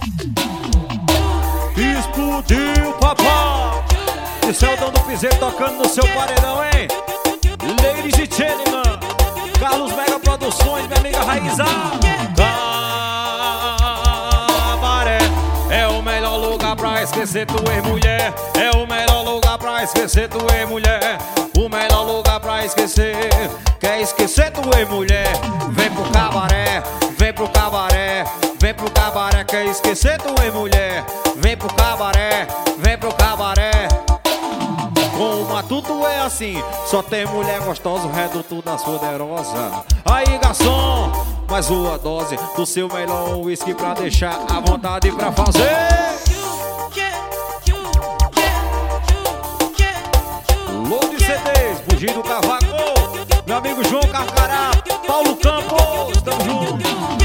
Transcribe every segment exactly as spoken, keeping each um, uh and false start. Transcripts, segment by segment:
Explodiu, papai. Isso é o Dom do Piseiro tocando no seu paredão, hein? Ladies e gentlemen, Carlos Mega Produções, minha amiga Raíza. Cabaré é o melhor lugar pra esquecer tu ex-mulher. É o melhor lugar pra esquecer tu ex-mulher. O melhor lugar pra esquecer. Quer esquecer tu ex-mulher? Vem pro cabaré, vem pro cabaré, vem pro cabaré. Quer esquecer tu ex-mulher? Vem pro cabaré, vem pro cabaré. Com o matuto é assim, só tem mulher gostosa, o reduto das poderosas. Aí garçom, mais uma dose do seu melhor whisky pra deixar à vontade pra fazer. Load C Ds, Fugir do Cavaco, meu amigo João Carcará, Paulo Campos, tamo junto.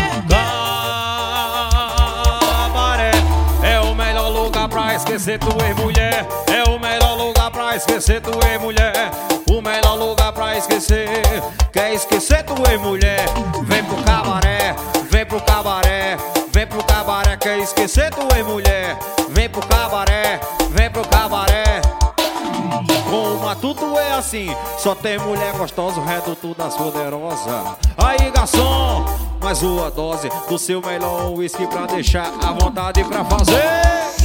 Cabaré é o melhor lugar pra esquecer tu ex-mulher. É o melhor lugar pra esquecer tu ex-mulher. O melhor lugar pra esquecer. Quer esquecer tu ex-mulher? Vem pro cabaré, vem pro cabaré, vem pro cabaré. Quer esquecer tu ex-mulher? Vem pro cabaré, vem pro cabaré. Com o matuto é assim, só tem mulher gostosa, o reduto das poderosas. Aí garçom, mais uma dose do seu melhor whisky pra deixar à vontade pra fazer.